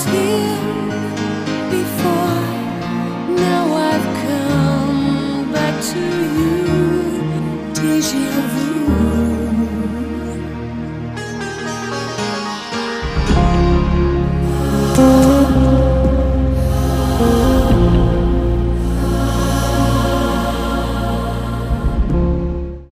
here before. Now I've come back to you. Deja vu.